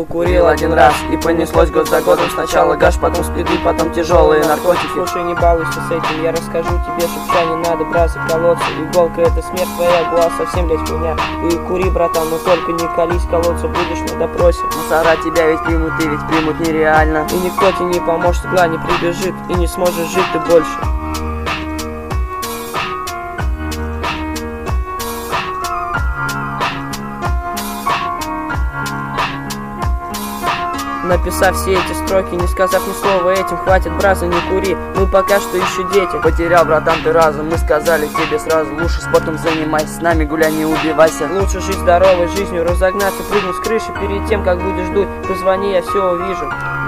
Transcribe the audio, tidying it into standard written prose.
покурил один раз, и понеслось год за годом. Сначала гаш, потом спиды, потом тяжелые наркотики. Слушай, не балуйся с этим, я расскажу тебе, шепча, не надо браться колоться. Иголка — это смерть твоя, гуа совсем, блять, хуйня. И кури, братан, но только не колись, колоться будешь на допросе. Мусора тебя ведь примут, и ведь примут нереально. И никто тебе не поможет, гла не прибежит, и не сможешь жить ты больше. Написав все эти строки, не сказав ни слова этим, хватит, браза, не кури, мы пока что еще дети. Потерял, братан, ты разум, мы сказали тебе сразу, лучше спортом занимайся, с нами гуляй, не убивайся. Лучше жить здоровой жизнью, разогнаться, прыгнуть с крыши перед тем, как будешь дуть. Позвони, я все увижу.